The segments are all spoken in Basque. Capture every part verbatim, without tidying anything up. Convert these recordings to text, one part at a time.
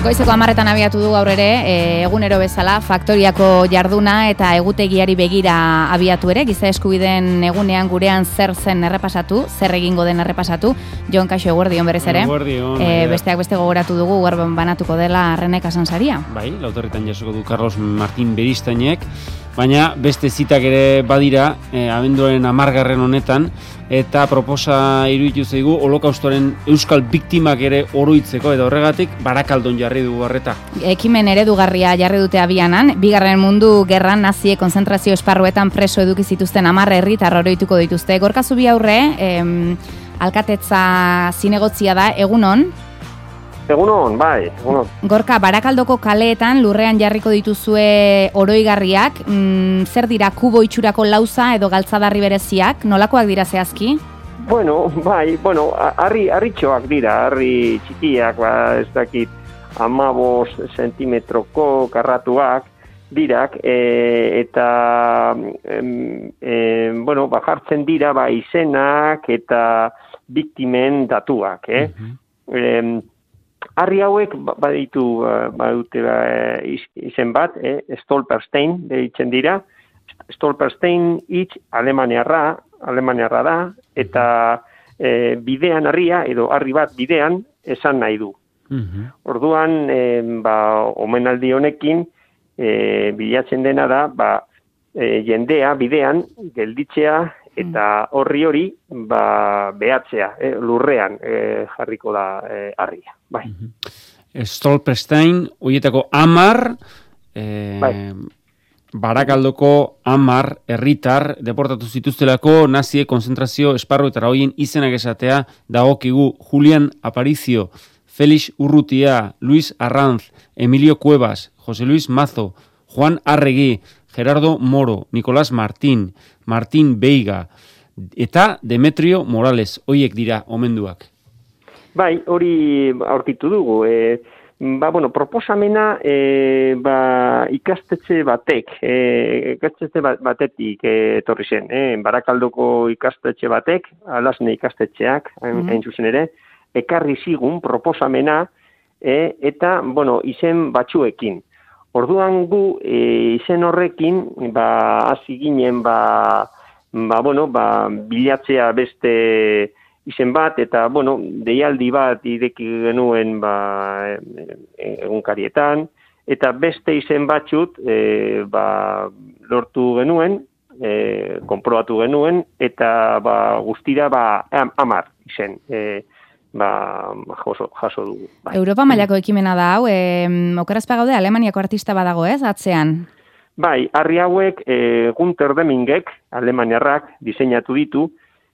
Goizeko hamarretan abiatu du gaur ere, e, egunero bezala, faktoriako jarduna eta egutegiari begira abiatu ere, giza eskubideen egunean gurean zer zen errepasatu, zer egingo den errepasatu. Jon, kaixo, eguerdion berez ere. Eguerdion. E, besteak beste gogoratu dugu, gaur banatuko dela René Casansaria. Bai, lautorretan jasoko du Carlos Martín Beristainek, baina beste zitak ere badira, e, abenduaren hamargarren honetan, eta proposa iruditu zaigu holokaustoaren euskal biktimak ere oroitzeko, eta horregatik Barakaldon jarri dugu horreta. Ekimen eredugarria jarri dute abianan, bigarren mundu gerran nazie konzentrazio esparruetan preso eduki zituzten hamar herritar oroituko dituzte. Gorka Zubi aurre, em, alkatetza zinegotzia da, egunon? Egunon, bai, egunon. Gorka, Barakaldoko kaleetan lurrean jarriko dituzue oroigarriak, mm, zer dira kubo itxurako lauza edo galtzadarri bereziak, nolakoak dira zehazki? Bueno, bai, bueno, harri harritxoak dira, harri txikiak, ba, ez dakit, amabos sentimetroko karratuak dirak, e, eta, em, em, bueno, ba, jartzen dira, ba, izenak eta biktimen datuak, eh? Uh-huh. em, Harri hauek baditu badute ba, izen bat, eh? Stolperstein deitzen dira. Stolperstein hitz alemaniarra, alemaniarra da, eta e, bidean harria, edo harri bat bidean, esan nahi du. Uh-huh. Orduan, e, ba, omenaldi honekin, e, bilatzen dena da, ba, e, jendea bidean gelditzea, eta horri hori ba, behatzea, eh, lurrean eh, jarriko da eh, harria. Bai. Uh-huh. Stolperstein, horietako hamar, eh, bai. Barakaldoko hamar herritar deportatu zituztelako nazie konzentrazio esparru eta horien izenak esatea dagokigu Julian Aparicio, Felix Urrutia, Luis Arranz, Emilio Cuevas, José Luis Mazo, Juan Arregui, Gerardo Moro, Nicolás Martín, Martín Veiga, eta Demetrio Morales, hoiek dira omenduak. Bai, hori aurkitu dugu. E, ba, bueno, proposamena e, ba, ikastetxe batek, e, ikastetxe batetik etorri zen. E, Barakaldoko ikastetxe batek, Alasne ikastetxeak, hain mm-hmm. zuzen ere, ekarri zigun proposamena e, eta, bueno, izen batzuekin. Orduan gu e, izen horrekin, ba, hasi ginen, ba, ba, bueno, ba, bilatzea beste izen bat, eta, bueno, deialdi bat ireki genuen, ba, egunkarietan, eta beste izen batzut, e, ba, lortu genuen, e, konprobatu genuen, eta, ba, guztira, ba, hamar izen, e, ba, jaso, jaso dugu. Bai. Europa mailako ekimena da hau, e, okerazpa gaude Alemaniako artista badago ez, atzean? Bai, harri hauek e, Gunter Demingek, alemaniarrak, diseinatu ditu,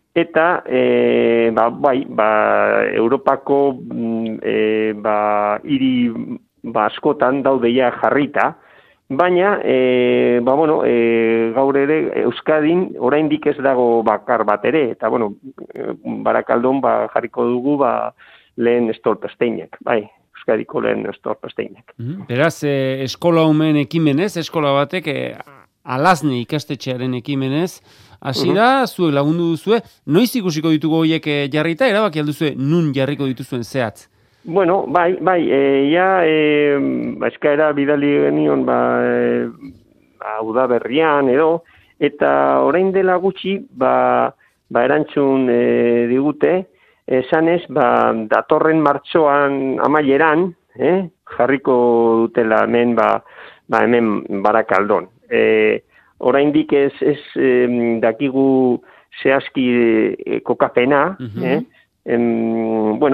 eta e, ba, bai, ba, Europako e, ba, hiri ba, askotan daudeia jarrita, baina, e, ba, bueno, e, gaur ere Euskadin oraindik ez dago bakar bat ere, eta, bueno, Barakaldon ba, jarriko dugu ba, lehen Stolpersteinek, bai, Euskadiko lehen Stolpersteinek. Mm-hmm. Beraz, e, eskola umen ekimenez, eskola batek, e, Alasne ikastetxearen ekimenez, hasi da, uh-huh. zuek lagundu duzue, noiz ikusiko ditugu horiek jarrita, erabaki alduzue nun jarriko dituzuen zehatz? Bueno, bai, bai, e, ja, e, eskaera bidali genion, ba, e, ba, udaberrian edo, eta orain dela gutxi, ba, ba erantzun e, digute, esanez, ba, datorren martxoan amaieran, eh, jarriko dutela hemen, ba, ba hemen Barakaldon. E, oraindik ez, ez e, dakigu zehazki e, kokapena, uh-huh. eh, Em, bueno,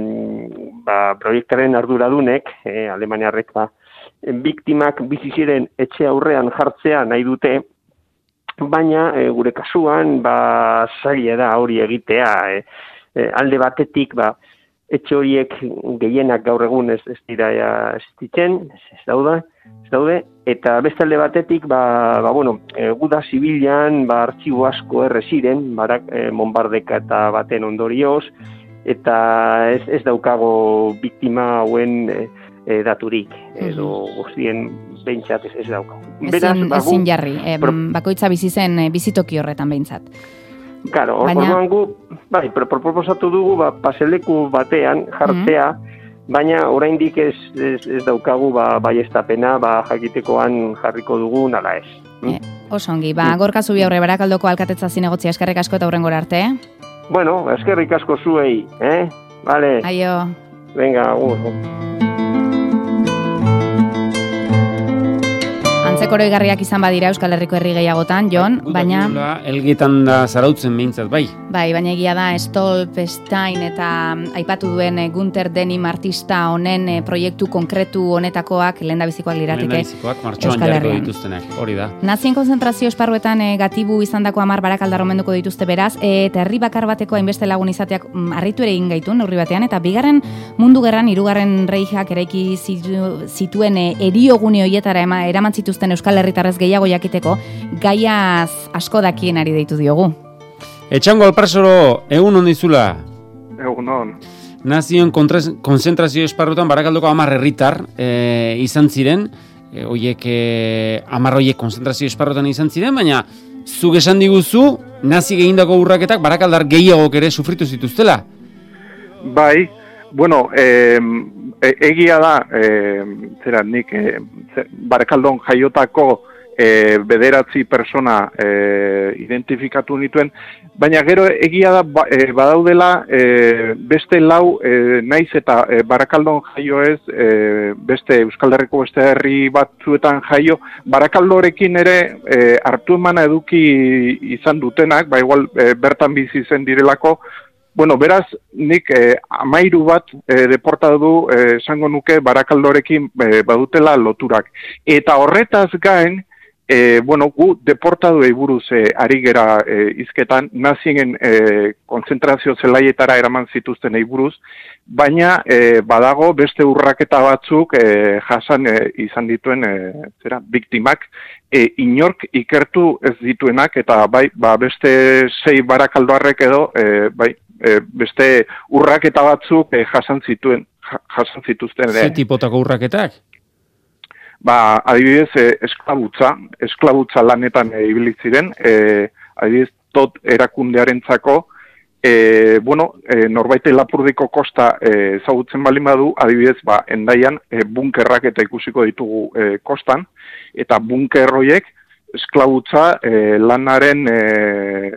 ba, proiektaren arduradunek, eh, alemaniarrek, ba, biktimak bizi ziren etxe aurrean jartzea nahi dute, baina e, gure kasuan, ba, zaila da hori egitea. E, e, alde batetik, ba, etxe horiek gehienak gaur egun ez, ez dira existitzen, ez daude, ez daude, eta beste alde batetik, ba, ba bueno, e, guda zibilan, ba, artxibo asko erre ziren, barak, e, monbardeka eta baten ondorioz, eta ez, ez daukago biktima hauen e, e, daturik, edo guztien behintzat ez, ez daukago. Ezin, ba, ezin jarri, e, pro... bakoitza bizi zen e, bizitoki horretan behintzat. Claro, Baina... orduan gu, bai, proposatu dugu, ba, paseleku batean jartzea, mm-hmm. baina oraindik ez, ez, ez daukagu ba, baiestapena ba, jakitekoan jarriko dugu nala ez. E, oso ongi, ba, Gorka Zubiaurre Barakaldoko alkatetza zinegotzia eskerrik asko eta hurrengora arte. Bueno, eskerrik asko zuei, eh? Vale. Aio. Venga, agur. Antzekoroigarriak izan badira Euskal Herriko herri gehiagotan, Jon, baina... Elgetan da zarautzen behintzat, bai. Bai, baina egia da Stolpestein eta aipatu duen Gunter Denim artista honen proiektu konkretu honetakoak lehendabizikoak lirateke. Lehendabizikoak martxoan jarko dituztenak, hori da. Nazien konzentrazio esparruetan gatibu izandako hamar Barakaldar omenduko dituzte beraz, eta herri bakar bateko hainbeste lagun izateak harritu ere egin gaitu neurri batean, eta bigarren mundu gerran, hirugarren reijak eraiki zituen eriogune hoietara eraman zituzten Euskal Herritarrez gehiago jakiteko, gaiaz asko dakienari deitu diogu. Etxango Alparsoro, egun hon dizula? Egun hon. Nazioen konzentrazio esparrutan Barakaldoko hamar herritar e, izan ziren, e, oiek e, hamar oiek konzentrazio esparrutan izan ziren, baina zuk esan diguzu, nazi egindako urraketak Barakaldar gehiagok ere sufritu zituztela? Bai, bueno, eh, egia da, eh, zera, nik eh, Barakaldon jaiotako eh, bederatzi persona eh, identifikatu nituen, baina gero egia da ba, eh, badaudela eh, beste lau, eh, naiz eta eh, Barakaldon jaio ez, eh, beste Euskal Herriko beste herri batzuetan jaio, Barakaldorekin ere eh, hartu emana eduki izan dutenak, ba igual eh, bertan bizi zen direlako. Bueno, beraz, nik eh, amairu bat eh, deportatu eh, esango nuke Barakaldorekin eh, badutela loturak. Eta horretaz gain, eh, bueno, gu deportatuei buruz eh, ari gera eh, izketan, nazien eh, konzentrazio zelaietara eraman zituzten buruz, baina eh, badago beste urraketa batzuk eh, jasan eh, izan dituen eh, zera, biktimak, e, inork ikertu ez dituenak, eta bai, ba, beste sei Barakaldoarrek edo, e, bai, e, beste urraketa batzuk e, jasan zituen, jasan zituzten. Ze tipotako urraketak? Ba, adibidez, e, esklabutza, esklabutza lanetan e, ibili ziren, e, adibidez, tot erakundearentzako, E, bueno, e, norbaite Lapurdiko kosta e, ezagutzen baldin badu, adibidez, ba, endaian e, bunkerrak eta ikusiko ditugu e, kostan, eta bunker horiek esklabutza e, lanaren e,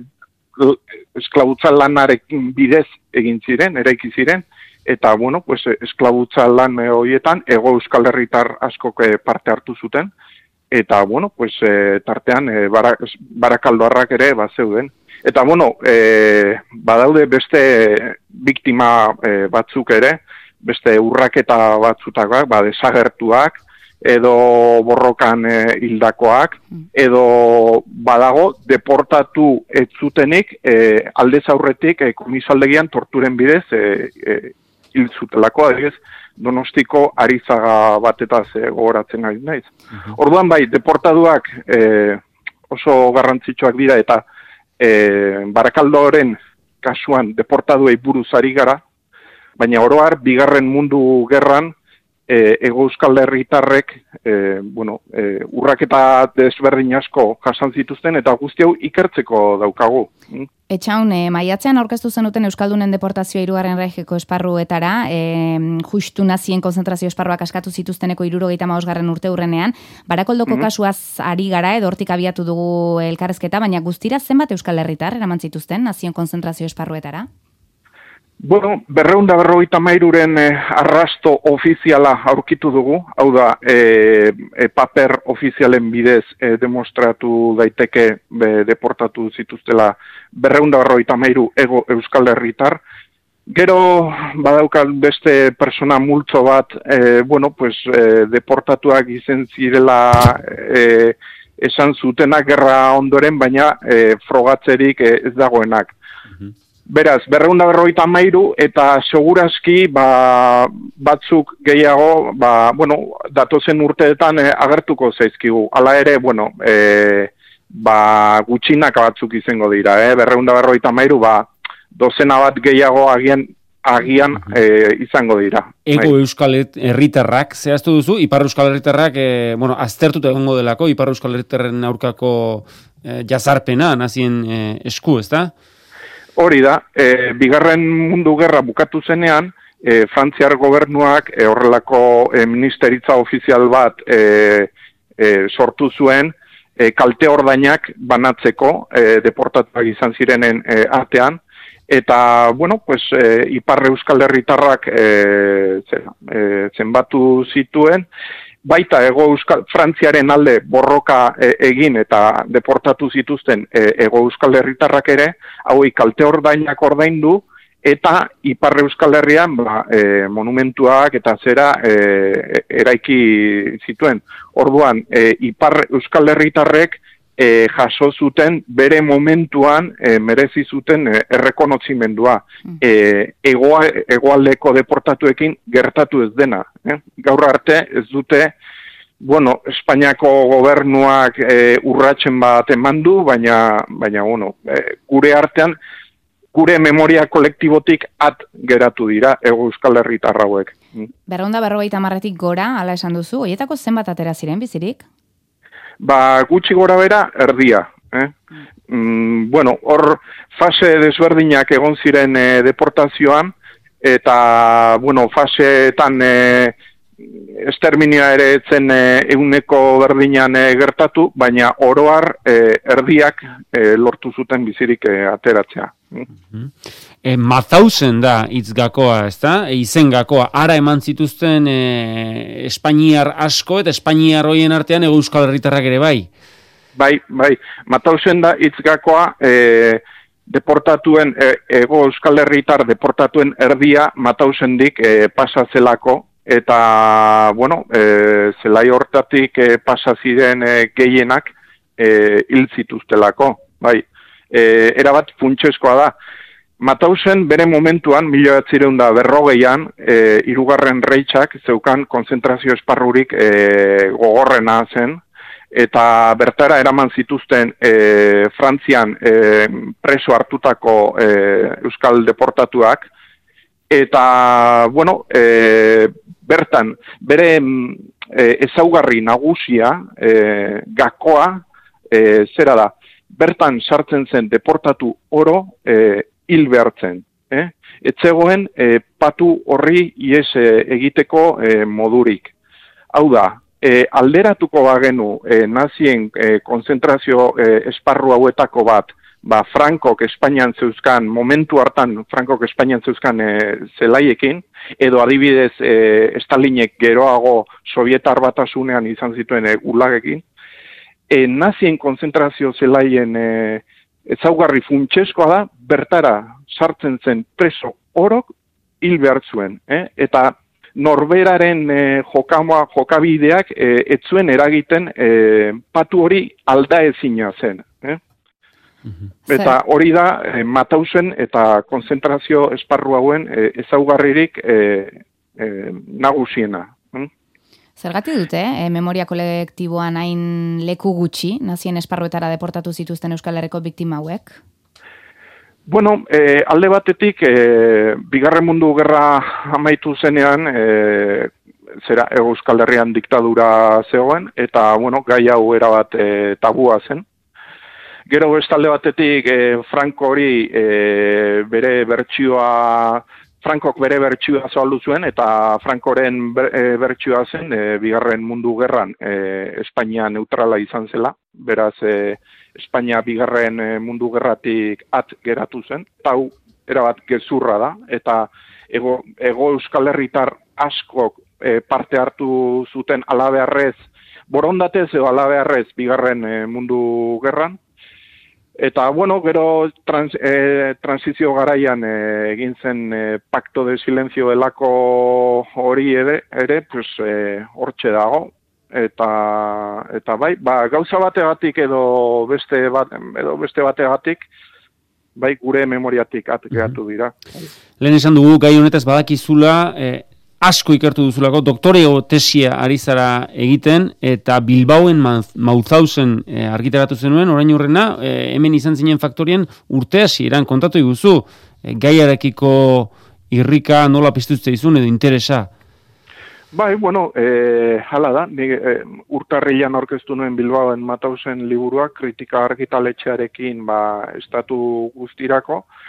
esklabutza lanarekin bidez egin ziren, eraiki ziren, eta bueno, pues esklabutza lan horietan Hego Euskal Herritar askok e, parte hartu zuten, eta bueno, pues e, tartean e, bara, Barakaldoarrak ere bat zeuden. Eta, bueno, e, badaude beste biktima e, batzuk ere, beste urraketa batzutakoak, ba, desagertuak, edo borrokan e, hildakoak, edo badago deportatu ez zutenik e, aldez aurretik e, komisaldegian torturen bidez e, e, hil zutelako, adibidez, Donostiko Arizaga batetaz e, gogoratzen ari naiz. Uh-huh. Orduan bai, deportatuak e, oso garrantzitsuak dira, eta E, Barakaldoren kasuan deportaduei buruz ari gara, baina oro har bigarren mundu gerran e, Hego Euskal Herritarrek e, bueno, e, urraketa desberdin asko jasan zituzten, eta guzti hau ikertzeko daukagu. Etxaun, e, maiatzean aurkeztu zenuten Euskaldunen deportazioa hirugarren Reijeko esparruetara, e, justu nazien konzentrazio esparruak askatu zituzteneko hirurogeita hamabosgarren urte hurrenean, Barakoldoko mm-hmm. kasuaz ari gara, edo hortik abiatu dugu elkarrezketa, baina guztira zenbat Euskal Herritar eraman zituzten nazien konzentrazio esparruetara? Bueno, berreun da berrogeita hamairuren eh, arrasto ofiziala aurkitu dugu, hau da, eh, eh, paper ofizialen bidez eh, demostratu daiteke be, deportatu zituztela berreun da berrogeita hamairu Hego Euskal Herritar. Gero badaukat beste persona multzo bat, eh, bueno, pues, eh, deportatuak izen zirela eh, esan zutenak gerra ondoren, baina eh, frogatzerik eh, ez dagoenak. Beraz, berreunda berrogeita hamairu eta segurazki ba, batzuk gehiago, ba, bueno, datozen urteetan eh, agertuko zaizkigu. Hala ere, bueno, eh, ba, gutxinak batzuk izango dira, eh? berreunda berrogeita hamairu, ba, dozena bat gehiago agian, agian eh, izango dira. Ego Euskal Herritarrak, zehaztu duzu, Ipar Euskal Herritarrak, eh, bueno, aztertuta egongo delako, Ipar Euskal Herritarren aurkako eh, jazarpena, nazien eh, esku, ezta? Hori da, e, bigarren mundu gerra bukatu zenean, e, Frantziar gobernuak e, horrelako e, ministeritza ofizial bat e, e, sortu zuen e, kalte ordainak banatzeko e, deportatuak izan zirenen e, artean, eta, bueno, pues, e, Ipar Euskal Herritarrak e, e, zenbatu zituen, baita Ego Euskal Frantziaren alde borroka e, egin eta deportatu zituzten e, Ego Euskal Herritarrak ere, hauei kalte ordainak ordaindu, eta Ipar Euskal Herrian ba, e, monumentuak eta zera e, eraiki zituen. Orduan, e, Ipar Euskal Herritarrek e, jaso zuten bere momentuan e, merezi zuten e, errekonotzimendua. E, egoa, egoaldeko deportatuekin gertatu ez dena. Eh? Gaur arte ez dute, bueno, Espainiako gobernuak e, urratsen bat eman du, baina, baina bueno, e, gure artean, gure memoria kolektibotik at geratu dira Ego Euskal Herritar hauek. Berrehun eta berrogeita hamarretik gora, hala esan duzu, horietako zenbat atera ziren bizirik? Ba, gutxi gora bera, erdia. Eh? Mm, bueno, hor fase desberdinak egon ziren e, deportazioan, eta, bueno, faseetan e, esterminioa ere etzen e, euneko berdinan e, gertatu, baina oroar e, erdiak e, lortu zuten bizirik e, ateratzea. Mm-hmm. E, Mathausen da hitz gakoa, ezta? E, izen gakoa, ara eman zituzten e, Espainiar asko, eta Espainiar hoien artean Ego Euskal Herritarrak ere bai. Bai, bai, Mathausen da hitz gakoa, e, deportatuen, e, Ego Euskal Herritar deportatuen erdia Mathausendik e, pasa zelako, eta, bueno, e, zelai hortatik e, pasa ziren e, gehienak e, hil zituztelako, bai. E, erabat funtsezkoa da. Mathausen bere momentuan, mila bederatziehun eta berrogeian, e, hirugarren Reichak zeukan konzentrazio esparrurik e, gogorrena zen, eta bertara eraman zituzten e, Frantzian e, preso hartutako e, euskal deportatuak, eta, bueno, e, bertan, bere e, ezaugarri nagusia, e, gakoa, e, zera da, bertan sartzen zen deportatu oro e, hil behartzen. Eh? Etzegoen e, patu horri ies e, egiteko e, modurik. Hau da, e, alderatuko bagenu e, nazien e, konzentrazio e, esparru hauetako bat, ba, Frankok Espainian zeuzkan, momentu hartan Frankok Espainian zeuzkan e, zelaiekin, edo adibidez e, Stalinek geroago Sovietar Batasunean izan zituen e, gulagekin, E, nazien konzentrazio zelaien e, ezaugarri funtsezkoa da, bertara sartzen zen preso orok hil behar zuen. Eh? Eta norberaren e, jokama, jokabideak e, ez zuen eragiten e, patu hori aldaezina zen. Eh? Mm-hmm. Eta hori da e, Mathausen eta konzentrazio esparru hauen e, ezaugarririk e, e, nagusiena. Eh? Zergatik dute, eh? memoria kolektiboan hain leku gutxi, nazien esparruetara deportatu zituzten Euskal Herriko biktima hauek? Bueno, eh, alde batetik, eh, Bigarren Mundu Gerra amaitu zenean, eh, zera Euskal Herrian diktadura zegoen, eta, bueno, gai hau erabat eh, tabua zen. Gero beste alde batetik, eh, Franco hori eh, bere bertsioa, Frankok bere bertsioa zabaldu zuen, eta Frankoren ber, e, bertsioa zen, e, Bigarren Mundu Gerran e, Espainia neutrala izan zela, beraz e, Espainia Bigarren e, Mundu Gerratik at geratu zen, eta hau erabat gezurra da, eta ego, ego Euskal Herritar askok e, parte hartu zuten alabearrez, borondatez edo alabearrez Bigarren e, Mundu Gerran, eta, bueno, gero trans, e, transizio garaian e, egin zen e, Pacto de Silencio delako hori ere, ere pues, e, hortxe dago. Eta, eta bai, ba, gauza bategatik edo beste, bat, edo beste bategatik, bai gure memoriatik atekeatu dira. Lehen esan dugu, gai honetaz badakizula, e, asko ikertu duzulako, doktoreo tesia ari zara egiten, eta Bilbaoen Mauthausen e, argitaratu zenuen, orain urrena, e, hemen izan zinen faktorien urte hasieran kontatu iguzu, e, gaiarekiko irrika nola piztuzte izun edo interesa? Bai, bueno, e, hala da, ni e, urtarrilan aurkeztu nuen Bilbaoen Mathausen liburua, kritika argitaletxearekin ba, estatu guztirako,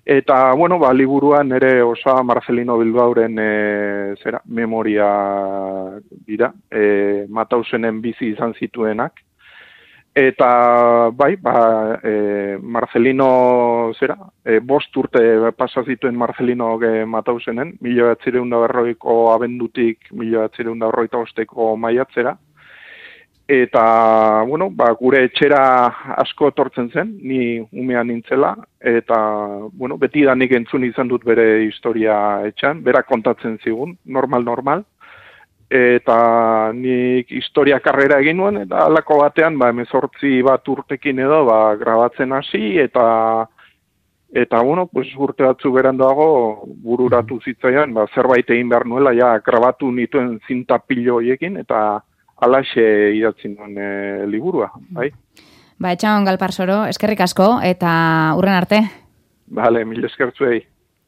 Eta, bueno, ba, liburuan ere osa Marcelino Bilbaoren e, zera, memoria dira, e, Matausenen bizi izan zituenak. Eta, bai, ba, e, Marcelino, zera, e, bost urte pasa zituen Marcelino e, Matausenen, mila batzireun da berroiko abendutik, mila batzireun da berroita osteko maiatzera. Eta, bueno, ba, gure etxera asko etortzen zen, ni umean nintzela, eta, bueno, beti da nik entzun izan dut bere historia etxan, berak kontatzen zigun, normal-normal, eta nik historia karrera egin nuen, eta alako batean, ba, emezortzi bat urtekin edo, ba, grabatzen hasi, eta, eta, bueno, pues, urte batzu berandoago bururatu zitzaian, ba, zerbait egin behar nuela, ja, grabatu nituen zinta pilo horiekin, eta alaxe idatzi nuen e, liburua, bai? Ba, Etxaon Galparsoro, eskerrik asko, eta hurren arte. Bale, mil eskertzuei.